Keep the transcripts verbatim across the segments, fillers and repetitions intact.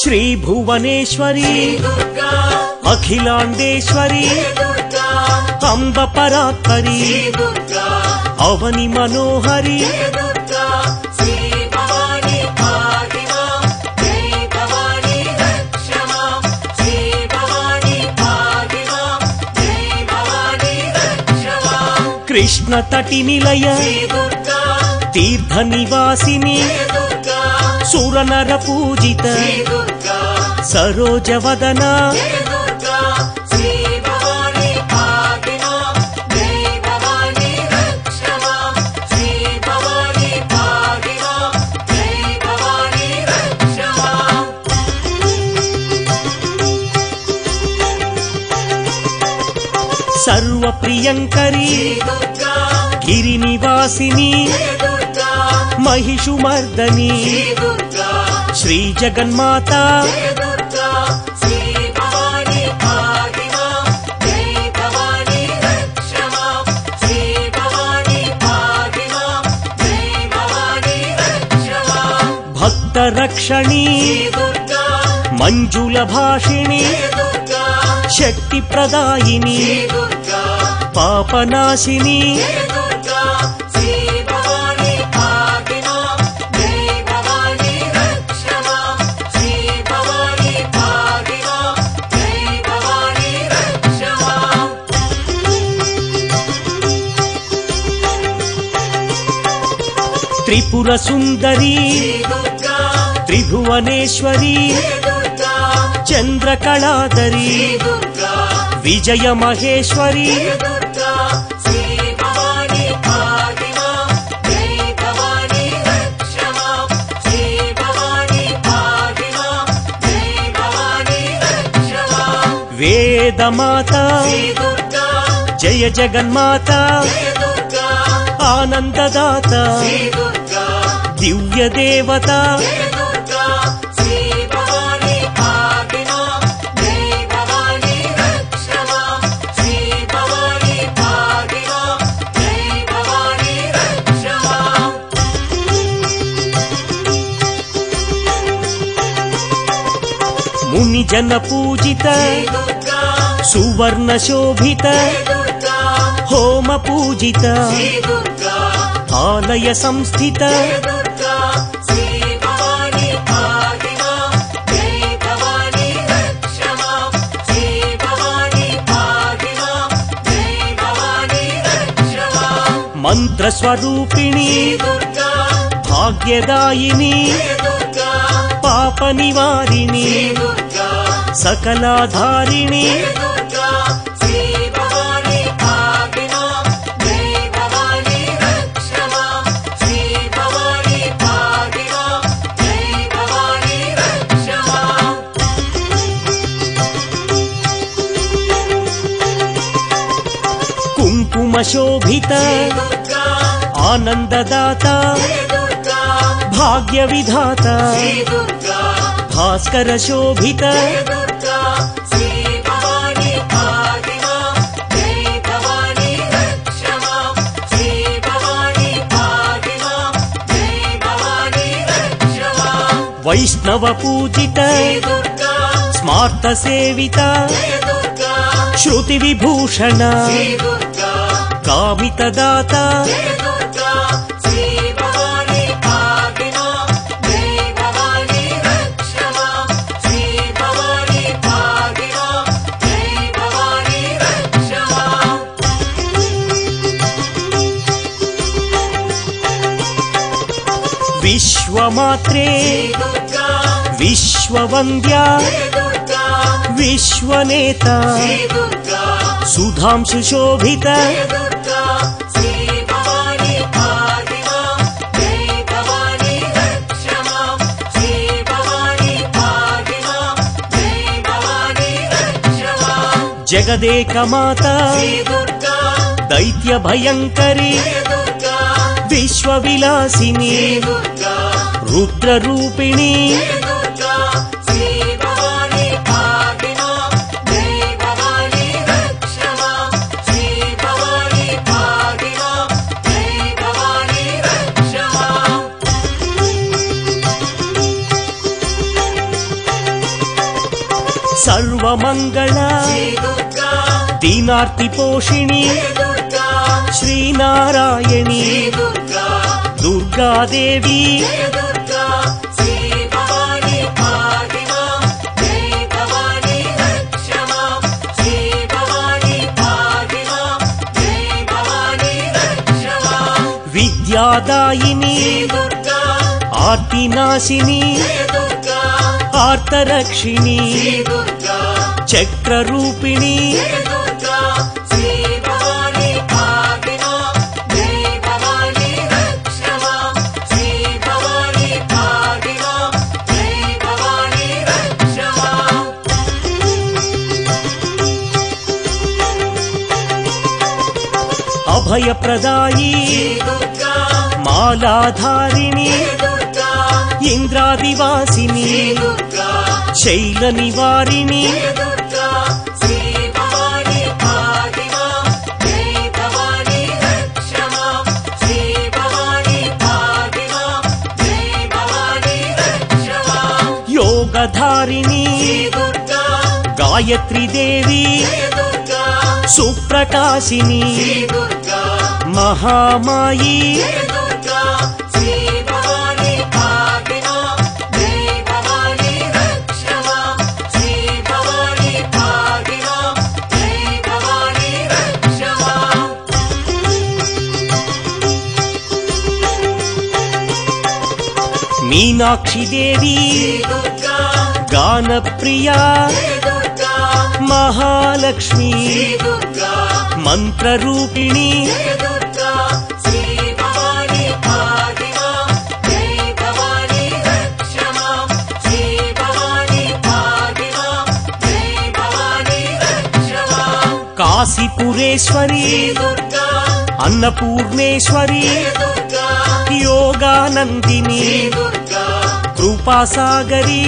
श्री भुवनेश्वरी अखिलांडेश्वरी अंब परात्परी अवनि मनोहरी कृष्ण तटि निलय तीर्थ निवासिनी सुरनर पूजित सरोज वदना सर्व प्रियंकरी गिरिनिवासिनी महिषुमर्दनी श्री जगन्माता भक्त रक्षणी मंजुल भाषिणी शक्ति प्रदायिनी पापनाशिनी त्रिपुर सुंदरी त्रिभुवनेश्वरी चंद्रकलाधरी विजय महेश्वरी वेदमाता जय जगन्माता आनंददाता दिव्य देवता मुनि जन पूजित सुवर्ण शोभित होम पूजित आलय संस्थित मंत्र स्वरूपिणी भाग्यदायिनी पाप निवारिणी सकलाधारिणी कुंकुम शोभित आनंददाता भाग्य विधाता भास्कर शोभित वैष्णव पूजित स्मार्त सेविता श्रुति विभूषण कामित दाता विश्वमात्रे विश्ववन्द्या विश्वनेता सुधांशु शोभित जगदेक माता दैत्य भयंकरी विश्वविलासिनी रुद्र रूपिणी దీనార్తి పోషిణి శ్రీనారాయణి దుర్గాదేవి విద్యాదాయిని ఆర్తినాశిని ఆర్తరక్షిణి చక్రరూపిణి అభయప్రదాయి మాలాధారిణి ఇంద్రాదివాసిని శైల నివారిణి యోగధారిణి గాయత్రీ దేవి సుప్రకాశిని మహామాయి మీనాక్షి దేవి గానప్రియా మహాలక్ష్మి మంత్రరూపిణి కాశీపురేశ్వరి అన్నపూర్ణేశ్వరి యోగానందిని కృపాసాగరి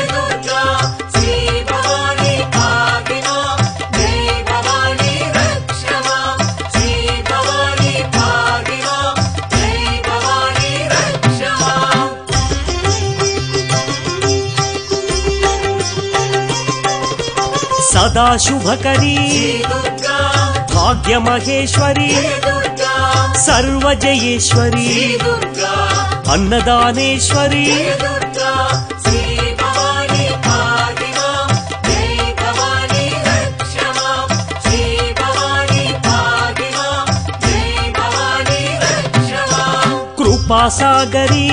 సదా శుభకరి భాగ్యమహేశ్వరి సర్వజయేశ్వరి అన్నదానేశ్వరి కృపాసాగరి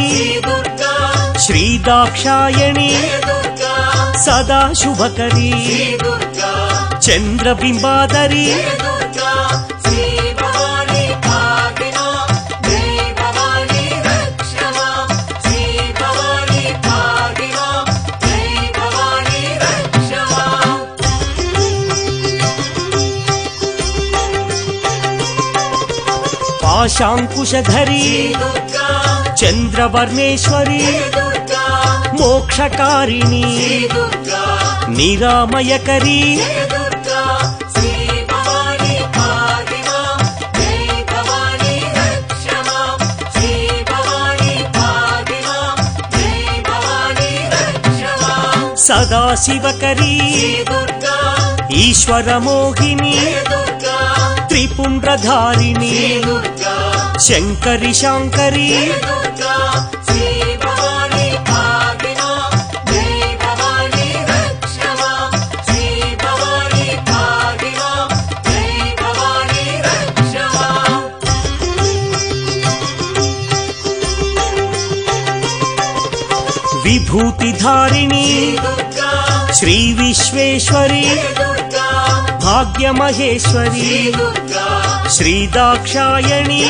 శ్రీదాక్షాయణి సదా శుభకరి చంద్రబింబాదరి పాశాంకుశధరి చంద్రవర్ణేశ్వరి మోక్షకారిణి నిరామయకరి సదాశివకరి ఈశ్వరమోహిని త్రిపుండ్రధారిణి శంకరి శాంకరి విభూతిధారిణి శ్రీ విశ్వేశ్వరి భాగ్యమహేశ్వరి శ్రీదాక్షాయణి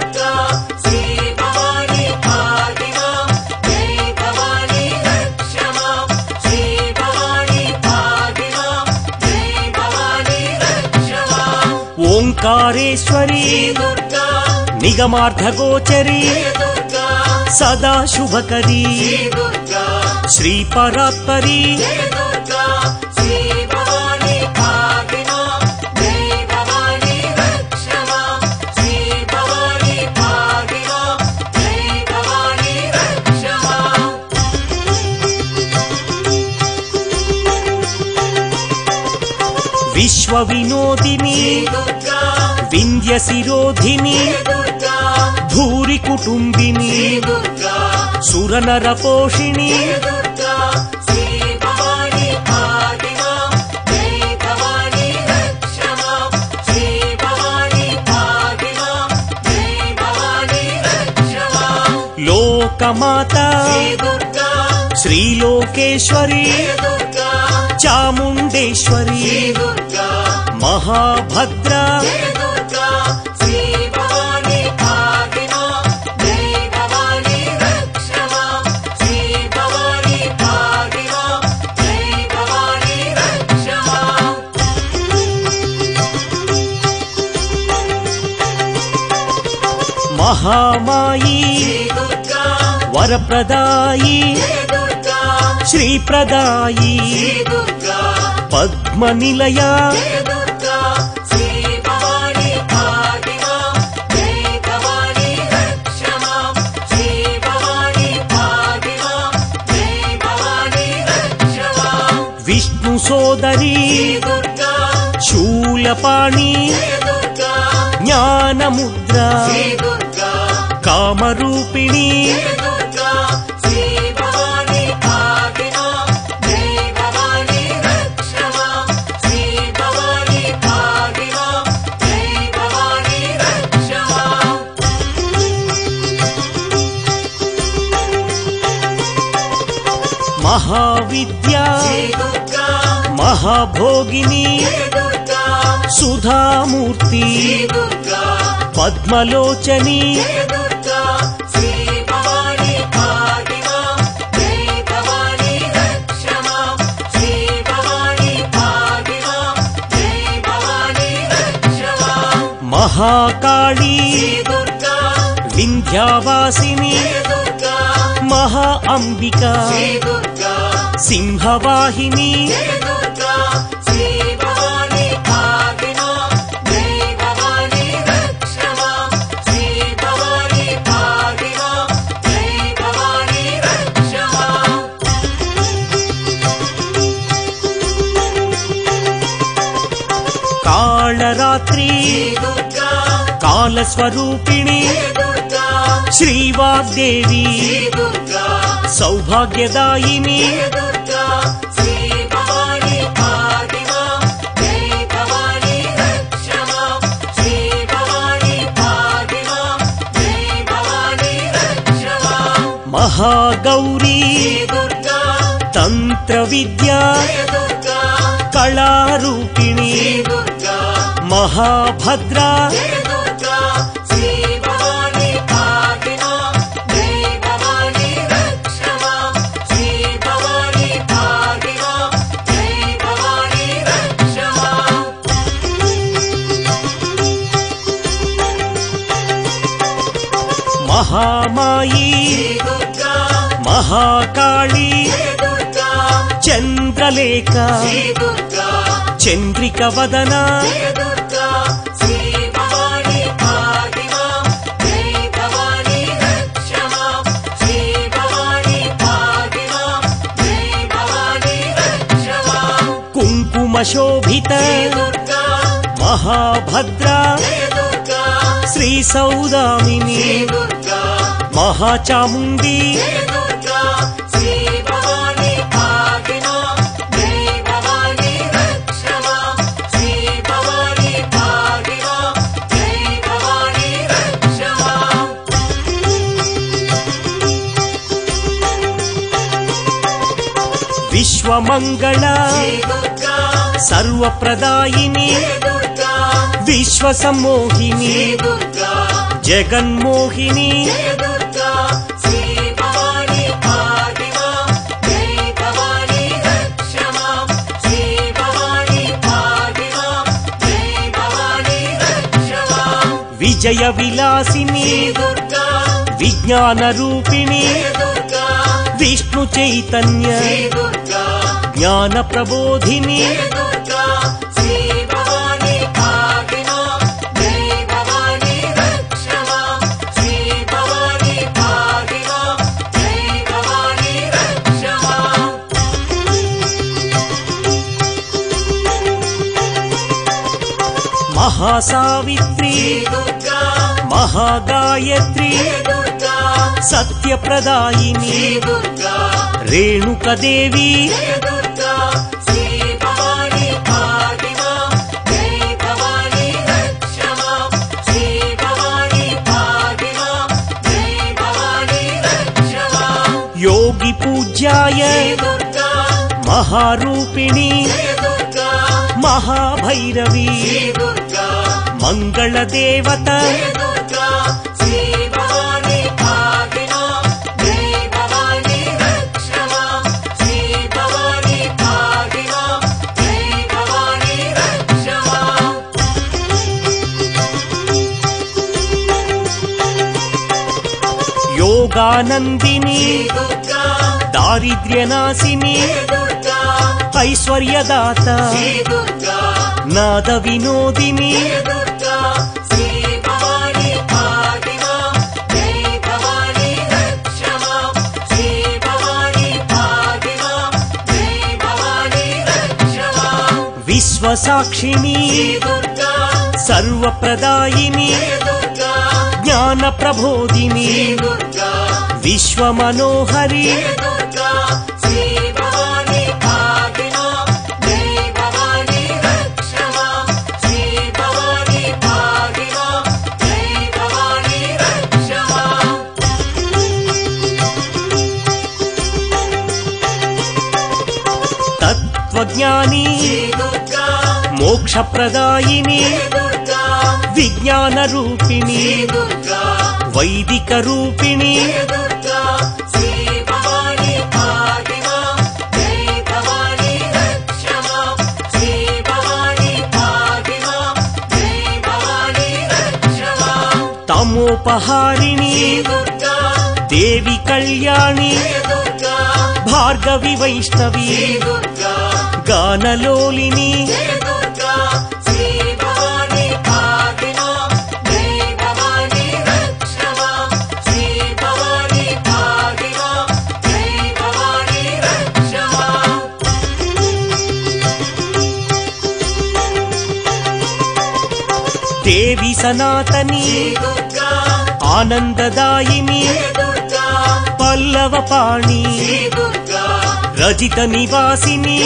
ఓంకారేశ్వరి నిగమార్థగోచరి సదా శుభకరి శ్రీ పరాత్పరి విశ్వ వినోదిని వింధ్య శిరోధిని భూరి కుటుంబిని సురనర పోషిణి లోకమాత శ్రీలోకేశ్వరి చాముండేశ్వరి మహాభద్ర మహామాయి వరప్రదాయి శ్రీప్రదాయి పద్మనిలయ విష్ణు సోదరి శూలపాణి జ్ఞానముద్ర కామరూపిణి మహావిద్యా మహాభోగిని సుధామూర్తి పద్మలోచని మహాకాళీ వింధ్యావాసిని మహా అంబిక సింహవాహిని కాళరాత్రి కాలస్వరూపిణి శ్రీవాగ్దేవి సౌభాగ్యదాయిని మహాగౌరీ తంత్ర విద్యా కళారూపిణి మహాభద్ర మహామాయి మహాకాళీ చంద్రలేఖ చంద్రిక వదన కుంకుమశోభిత మహాభద్ర శ్రీ సౌదామిని మహాచాముండి విశ్వమంగళ సర్వప్రదాయిని విశ్వసమ్మోహిని జగన్మోహిని విజయ విలాసిని విజ్ఞాన రూపిణి విష్ణు చైతన్య జ్ఞాన ప్రబోధిని మహాసావిత్రి మహాగాయత్రి సత్యప్రదాయిని రేణుకదేవి योगी पूज्याय महारूपिणी महाभैरवी मंगल देवता योगानंदिनी दारिद्र्यनाशिनी ऐश्वर्यदाता नाद विनोदिनी विश्वसाक्षिणी सर्वप्रदायिनी ज्ञान प्रबोधिनी विश्वमनोहरी तत्वज्ञानी मोक्षप्रदायिनी विज्ञान रूपिणी वैदिक रूपिणी तमोपहारिणी देवी कल्याणी भार्गवी वैष्णवी गानलोलिनी देवी सनातनी आनंददायिनी पल्लवपाणी रजित निवासिनी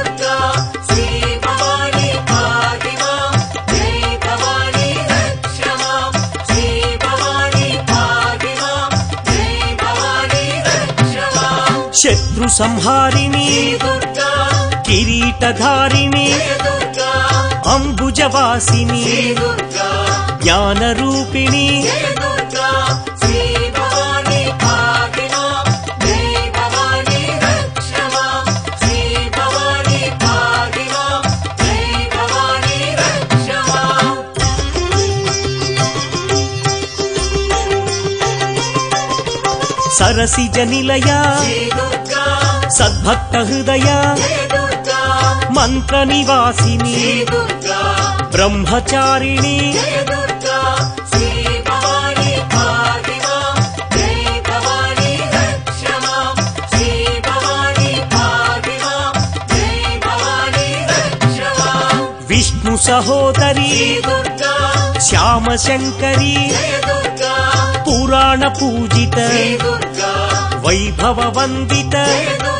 शत्रु संहारिणी किरीटधारिणी अंबुजवासिनी ज्ञान रूपिणी सरसिज निलया सद्भक्त हृदया मंत्र निवासिनी ब्रह्मचारिणी विष्णु सहोदरी श्याम शंकरी पुराण पूजित वैभव वंदित